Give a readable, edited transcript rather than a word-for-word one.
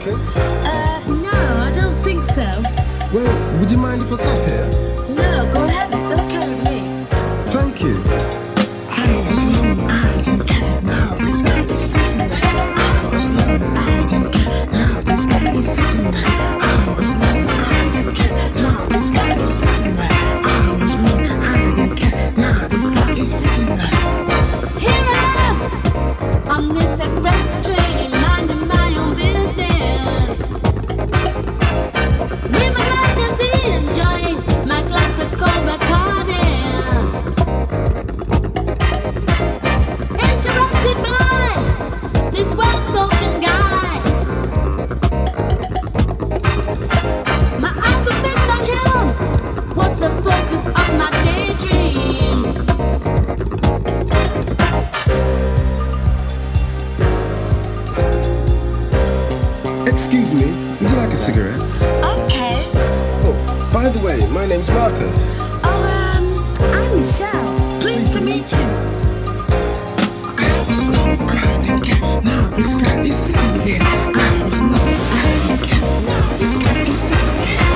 smoking? No, I don't think so. Well, would you mind if I sat here? No, go ahead, it's okay with me. Thank you. I was long-eyed and cat. Now this guy is sitting there. I was long-eyed and cat. Now this guy is sitting there. I was long-eyed and cat. Now this guy is sitting there. I was long-eyed and cat. Now this guy is sitting there. Here I am, on this express train, minding my own business. With my magazine, enjoying my glass of cold Bacardi. Interrupted by this well-spoken guy. My eyes were fixed on him, was the focus of my daydream. Excuse me, would you like a cigarette? Okay. Oh, by the way, my name's Marcus. I'm Michelle. Pleased to meet you. I was long-eyed and cat. Now this guy is sitting here. I was long-eyed and cat. Now this guy is sitting here.